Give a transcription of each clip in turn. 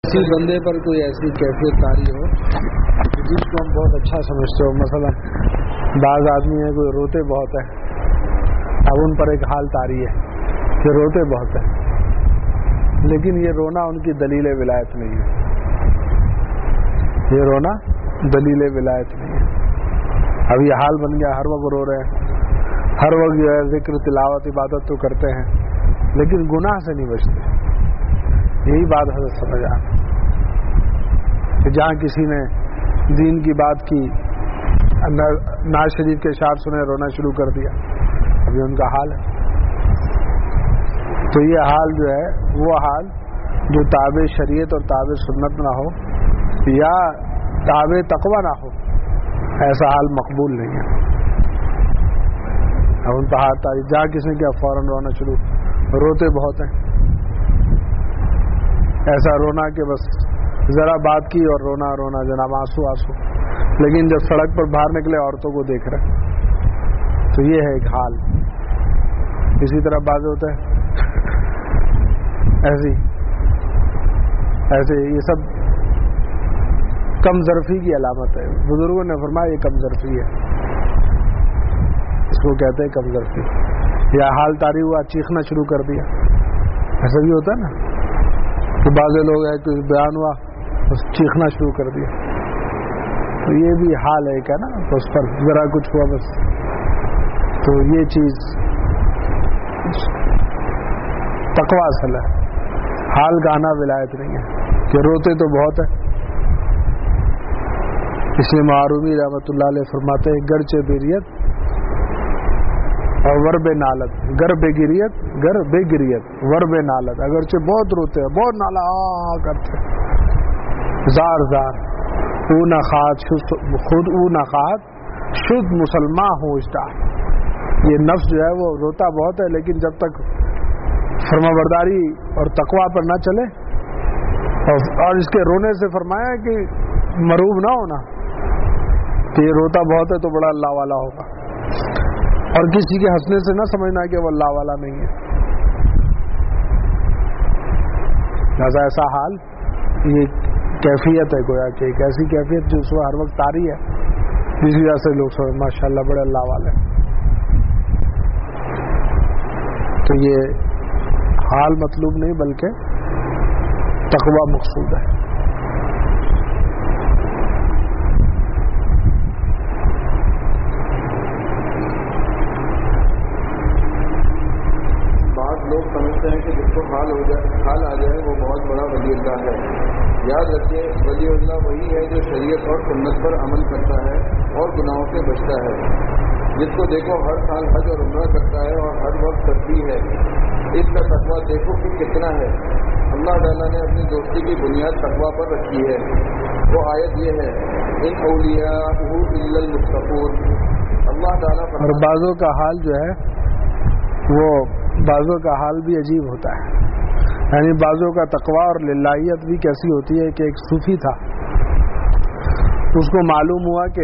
किसी बंदे पर कोई ऐसी कैफियत तारी हो जिसको हम बहुत अच्छा समझते हो, मसला बाज़ आदमी है कोई रोते बहुत है, अब उन पर एक हाल तारी है कि रोते बहुत है, लेकिन ये रोना उनकी दलील विलायत नहीं है, ये रोना दलील विलायत नहीं है। अब ये हाल बन गया, हर वक्त रो रहे हैं, हर वक्त जो है जिक्र तिलावत इबादत तो करते हैं लेकिन गुनाह से नहीं बचते। यही बात हज़रत समझ आ कि जहाँ किसी ने दीन की बात की, नाज शरीफ के शार सुने, रोना शुरू कर दिया, अभी उनका हाल है। तो ये हाल जो है वो हाल जो ताबे शरीयत और ताबे सुन्नत ना हो या ताबे तकवा ना हो, ऐसा हाल मकबूल नहीं है। अब उन पर हाथ तारी, जहाँ किसी ने क्या फौरन रोना शुरू, रोते बहुत हैं, ऐसा रोना कि बस ज़रा बात की और रोना रोना जनाब, आंसू आंसू, लेकिन जब सड़क पर बाहर निकले औरतों को देख रहे, तो ये है एक हाल। इसी तरह बात होता है ऐसे ये सब कमजरफी की अलामत है। बुजुर्गों ने फरमाया ये कमजरफी है, इसको कहते हैं कमजरफी। या हाल तारी हुआ, चीखना शुरू कर दिया, ऐसा भी होता है ना कि बाज़ लोग हैं कि बयान हुआ बस चीखना शुरू कर दिया, तो ये भी हाल है क्या ना, तो उस पर ज़रा कुछ हुआ बस, तो ये चीज़ तकवा असल है, हाल गाना विलायत नहीं है कि रोते तो बहुत है। इसलिए मारूमी रहमतुल्लाह अलैह फरमाते हैं गर्चे बेरियत और वर्बे नालत, गर बेगिरियत गर बेगिरियत वर्बे नालत, अगरचे बहुत रोते हैं, बहुत नाला करते हैं, जार जार ऊ न खात खुद ऊ न खात शुद्ध मुसलमान होशदा। ये नफ्स जो है वो रोता बहुत है, लेकिन जब तक फरमाबरदारी और तकवा पर ना चले, और इसके रोने से फरमाया कि मरूब ना होना कि ये रोता बहुत है तो बड़ा अल्लाह वाला होगा, और किसी के हंसने से ना समझना कि वो अल्लाह वाला नहीं है। लिहाजा ऐसा हाल, ये कैफियत है गोया कि एक ऐसी कैफियत जो उसमें हर वक्त तारी है, जिस वजह से लोग समझ माशाअल्लाह बड़े अल्लाह वाले हैं। तो ये हाल मतलूब नहीं बल्कि तकवा मकसूद है। लोग समझते हैं कि जिसको हाल आ जाए वो बहुत बड़ा वलीउल्लाह है। याद रखिए, वलीउल्लाह वही है जो शरीयत और सुन्नत पर अमल करता है और गुनाहों से बचता है, जिसको देखो हर साल हज और उम्रा करता है और हर वक्त तस्बीह है। इसका तकवा देखो कि कितना है। अल्लाह ताला ने अपनी दोस्ती की बुनियाद तकवा पर रखी है। वो आयत ये है, इन औलियाहु इल्लल मुत्तकून। अल्लाह ताला और बाज़ों का हाल जो है वो बाज़ों का हाल भी अजीब होता है, यानी बाज़ों का तकवा और लिल्लाहियत भी कैसी होती है कि एक सूफी था, उसको मालूम हुआ कि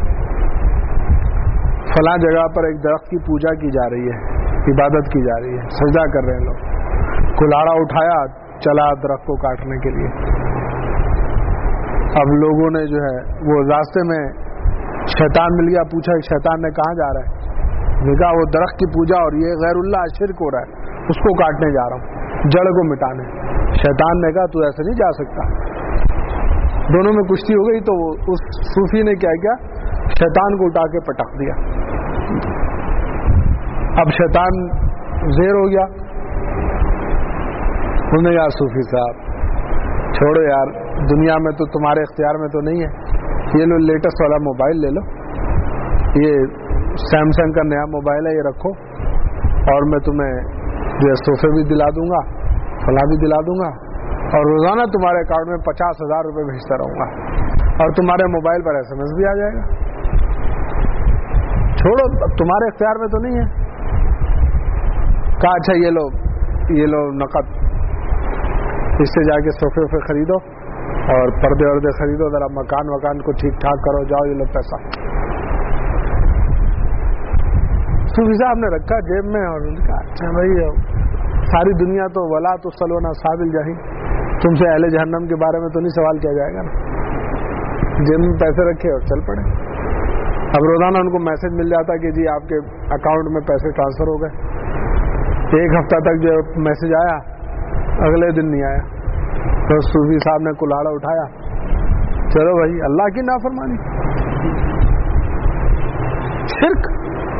फलां जगह पर एक दरख्त की पूजा की जा रही है, इबादत की जा रही है, सजदा कर रहे हैं लोग। कुल्हाड़ा उठाया, चला दरख्त को काटने के लिए। अब लोगों ने जो है वो रास्ते में शैतान मिल गया, पूछा शैतान ने कहाँ जा रहा है, देखा वो दरख्त की पूजा और ये गैरुल्लाह शिरक हो रहा है, उसको काटने जा रहा हूँ, जड़ को मिटाने। शैतान ने कहा तू ऐसे नहीं जा सकता। दोनों में कुश्ती हो गई, तो उस सूफी ने क्या किया, शैतान को उठा के पटक दिया। अब शैतान ज़ेर हो गया, उन्हें यार सूफी साहब छोड़ो यार, दुनिया में तो तुम्हारे इख्तियार में तो नहीं है, ये लो लेटेस्ट वाला मोबाइल ले लो, ये सैमसंग का नया मोबाइल है, ये रखो, और मैं तुम्हें जो है सोफे भी दिला दूंगा, फला भी दिला दूंगा, और रोजाना तुम्हारे अकाउंट में 50,000 रुपये भेजता रहूंगा, और तुम्हारे मोबाइल पर SMS भी आ जाएगा। छोड़ो, तुम्हारे इख्तियार में तो नहीं है। कहा अच्छा ये लो नकद, इससे जाके सोफे वोफे खरीदो और पर्दे वर्दे खरीदो, जरा मकान को ठीक ठाक करो, जाओ ये लो पैसा। सूफी साहब ने रखा जेब में और उनका अच्छा भाई, सारी दुनिया तो वला तो सलोना साबिल जाही, تم سے اہل جہنم کے بارے میں تو نہیں سوال کیا جائے گا نا. جیب میں پیسے رکھے اور چل پڑے. اب روزانہ ان کو میسج مل جاتا کہ جی آپ کے اکاؤنٹ میں پیسے ٹرانسفر ہو گئے. ایک ہفتہ تک جو میسج آیا, اگلے دن نہیں آیا. تو صوفی صاحب نے کلاڑا اٹھایا, چلو بھائی اللہ کی نافرمانی, شرک.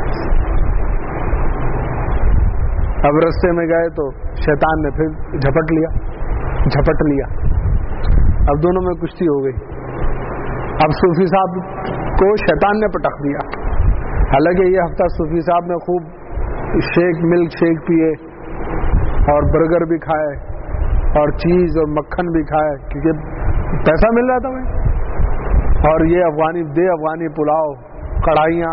اب رستے میں گئے تو شیطان نے پھر جھپٹ لیا. اب دونوں میں کشتی ہو گئی. اب صوفی صاحب کو شیطان نے پٹخ دیا. حالانکہ یہ ہفتہ صوفی صاحب نے خوب ملک شیک پیے اور برگر بھی کھائے اور چیز اور مکھن بھی کھائے کیونکہ پیسہ مل رہا تھا میں. اور یہ افغانی پلاؤ, کڑھائیاں,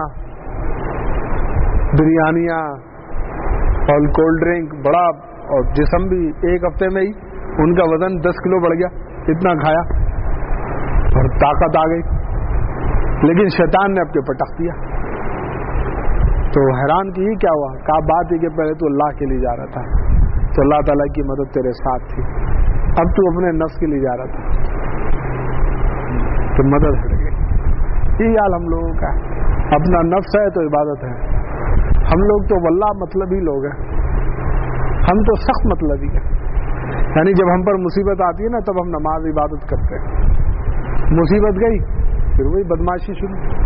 بریانیاں اور کولڈ ڈرنک بڑا, اور جسم بھی ایک ہفتے میں ہی ان کا وزن 10 کلو بڑھ گیا. اتنا کھایا اور طاقت آ گئی. لیکن شیطان نے اپنے پٹخ دیا. تو حیران کی کیا ہوا, کہا بات ہے کہ پہلے تو اللہ کے لیے جا رہا تھا تو اللہ تعالیٰ کی مدد تیرے ساتھ تھی, اب تو اپنے نفس کے لیے جا رہا تھا تو مدد ہٹ گئی. یہ حال ہم لوگوں کا ہے. اپنا نفس ہے تو عبادت ہے. ہم لوگ تو واللہ مطلبی لوگ ہیں, ہم تو سخت مطلبی ہیں. یعنی جب ہم پر مصیبت آتی ہے نا تب ہم نماز عبادت کرتے ہیں. مصیبت گئی پھر وہی بدماشی شروع.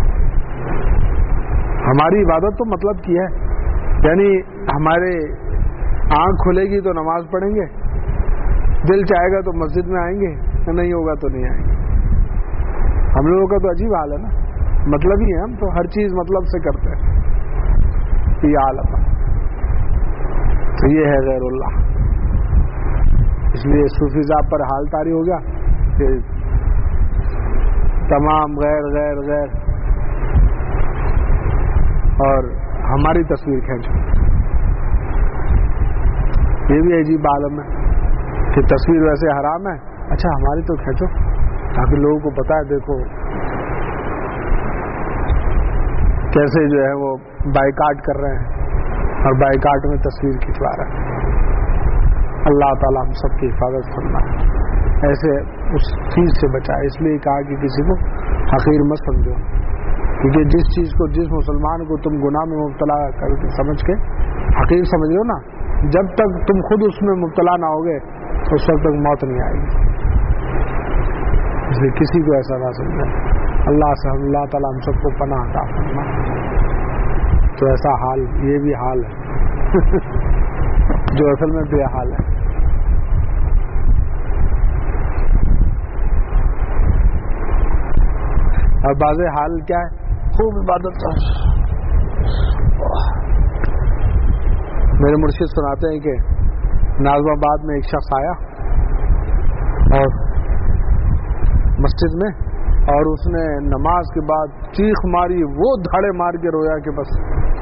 ہماری عبادت تو مطلب کی ہے, یعنی ہمارے آنکھ کھلے گی تو نماز پڑھیں گے, دل چاہے گا تو مسجد میں آئیں گے, نہیں ہوگا تو نہیں آئیں گے. ہم لوگوں کا تو عجیب حال ہے نا, مطلب ہی ہے. ہم تو ہر چیز مطلب سے کرتے ہیں. یہ عالم تو یہ ہے غیر اللہ. اس لیے صوفی صاحب پر حال طاری ہو گیا کہ تمام غیر غیر غیر اور ہماری تصویر کھینچو. یہ بھی عجیب عالم ہے کہ تصویر ویسے حرام ہے, اچھا ہماری تو کھینچو تاکہ لوگوں کو پتہ ہے دیکھو کیسے جو ہے وہ بائیکاٹ کر رہے ہیں اور بائیکاٹ میں تصویر کھنچوا رہے ہیں. اللہ تعالیٰ ہم سب کی حفاظت فرمائے, ایسے اس چیز سے بچائے. اس لیے کہا کہ کسی کو حقیر مت سمجھو, کیونکہ جس چیز کو, جس مسلمان کو تم گناہ میں مبتلا کر کے سمجھ کے حقیر سمجھ رہے ہو نا, جب تک تم خود اس میں مبتلا نہ ہوگے تو اس وقت تک موت نہیں آئے گی. اس لیے کسی کو ایسا نہ سمجھیں. اللہ سے اللہ تعالیٰ ہم سب کو پناہ عطا فرمائے. تو ایسا حال, یہ بھی حال ہے جو اصل میں بے حال ہے. اور بعض حال کیا ہے, خوب عبادت. میرے مرشد سناتے ہیں کہ نازم آباد میں ایک شخص آیا اور مسجد میں, اور اس نے نماز کے بعد چیخ ماری, وہ دھاڑے مار کے رویا کہ بس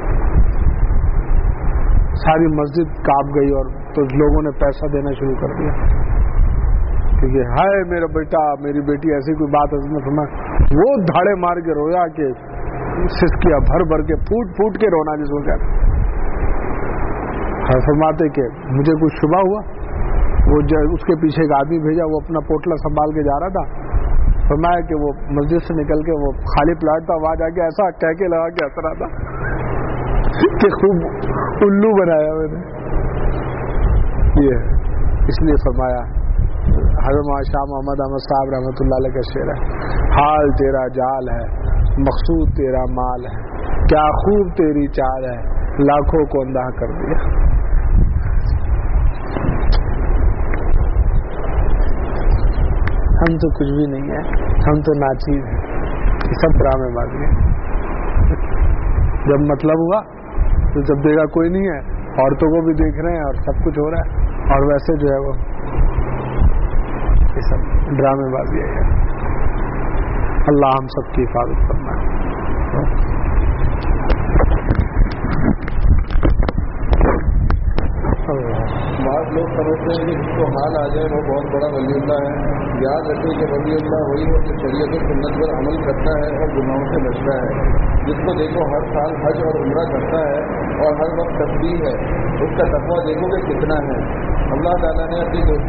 ساری مسجد کانپ گئی. اور تو لوگوں نے پیسہ دینا شروع کر دیا کیونکہ ہائے میرا بیٹا, میری بیٹی, ایسی کوئی بات حضرت فرمایا. وہ دھاڑے مار کے رویا کہ سسکیاں بھر بھر کے, پھوٹ پھوٹ کے رونا جس کو کہتے ہیں. فرماتے کہ مجھے کچھ شبہ ہوا, وہ اس کے پیچھے ایک آدمی بھیجا, وہ اپنا پوٹلا سنبھال کے جا رہا تھا. فرمایا کہ وہ مسجد سے نکل کے وہ خالی پلاٹ تھا, آواز آ کے ایسا کہہ کے لگا کے ہنس رہا تھا کہ خوب الو بنایا میں نے. یہ اس لیے فرمایا حضرت شاہ محمد احمد صاحب رحمۃ اللہ علیہ کا شعر ہے, حال تیرا جال ہے, مقصود تیرا مال ہے, کیا خوب تیری چال ہے, لاکھوں کو اندھا کر دیا. ہم تو کچھ بھی نہیں ہیں, ہم تو ناچیز ہیں, سب ڈرامے بازی ہیں. جب مطلب ہوا تو جب دیکھا کوئی نہیں ہے, عورتوں کو بھی دیکھ رہے ہیں اور سب کچھ ہو رہا ہے, اور ویسے جو ہے وہ یہ سب ڈرامے بازی ہے. اللہ ہم سب کی حفاظت فرمائے. بعض لوگ سمجھتے ہیں کہ جس کو حال آ جائے وہ بہت بڑا ولی اللہ ہے. یاد رکھیں کہ ولی اللہ وہی ہے جو شریعت و سنت پر عمل کرتا ہے اور گناہوں سے بچتا ہے. جس کو دیکھو ہر سال حج اور عمرہ کرتا ہے اور ہر وقت تسبیح ہے, اس کا تقویٰ دیکھو کہ کتنا ہے. اللہ تعالیٰ نے اپنی